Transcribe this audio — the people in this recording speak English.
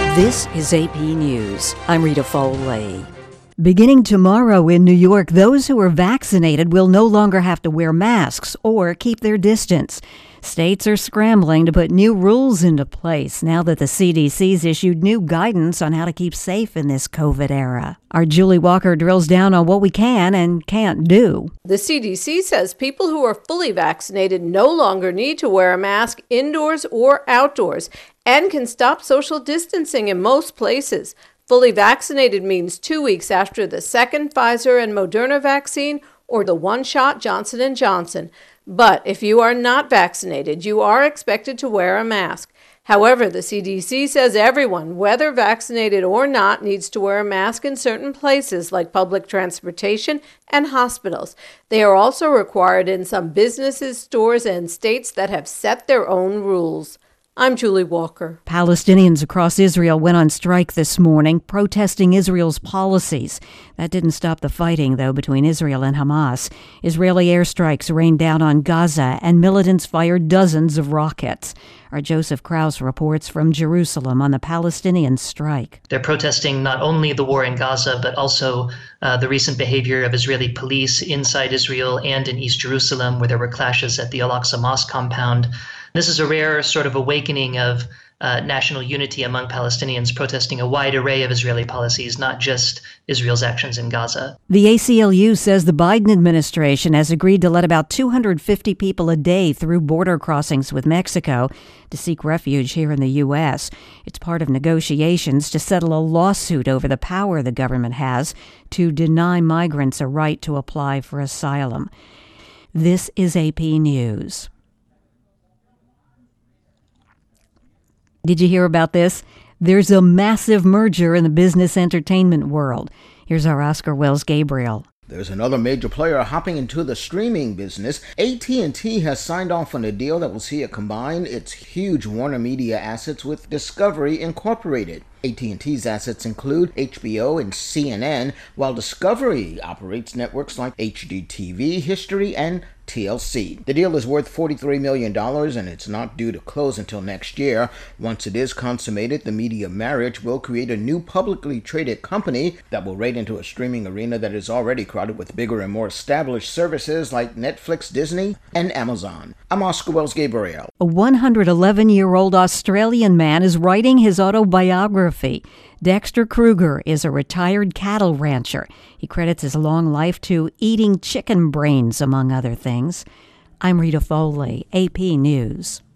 This is AP News. I'm Rita Foley. Beginning tomorrow in New York, those who are vaccinated will no longer have to wear masks or keep their distance. States are scrambling to put new rules into place now that the CDC's issued new guidance on how to keep safe in this COVID era. Our Julie Walker drills down on what we can and can't do. The CDC says people who are fully vaccinated no longer need to wear a mask indoors or outdoors and can stop social distancing in most places. Fully vaccinated means 2 weeks after the second Pfizer and Moderna vaccine or the one-shot Johnson & Johnson. But if you are not vaccinated, you are expected to wear a mask. However, the CDC says everyone, whether vaccinated or not, needs to wear a mask in certain places like public transportation and hospitals. They are also required in some businesses, stores, and states that have set their own rules. I'm Julie Walker. Palestinians across Israel went on strike this morning, protesting Israel's policies. That didn't stop the fighting, though, between Israel and Hamas. Israeli airstrikes rained down on Gaza, and militants fired dozens of rockets. Our Joseph Krause reports from Jerusalem on the Palestinian strike. They're protesting not only the war in Gaza, but also the recent behavior of Israeli police inside Israel and in East Jerusalem, where there were clashes at the Al-Aqsa Mosque compound. This is a rare sort of awakening of national unity among Palestinians, protesting a wide array of Israeli policies, not just Israel's actions in Gaza. The ACLU says the Biden administration has agreed to let about 250 people a day through border crossings with Mexico to seek refuge here in the U.S. It's part of negotiations to settle a lawsuit over the power the government has to deny migrants a right to apply for asylum. This is AP News. Did you hear about this? There's a massive merger in the business entertainment world. Here's our Oscar Wells Gabriel. There's another major player hopping into the streaming business. AT&T has signed off on a deal that will see it combine its huge Warner Media assets with Discovery Incorporated. AT&T's assets include HBO and CNN, while Discovery operates networks like HGTV, History, and TLC. The deal is worth $43 million, and it's not due to close until next year. Once it is consummated, the media marriage will create a new publicly traded company that will raid into a streaming arena that is already crowded with bigger and more established services like Netflix, Disney, and Amazon. I'm Oscar Wells Gabriel. A 111-year-old Australian man is writing his autobiography. Dexter Kruger is a retired cattle rancher. He credits his long life to eating chicken brains, among other things. I'm Rita Foley, AP News.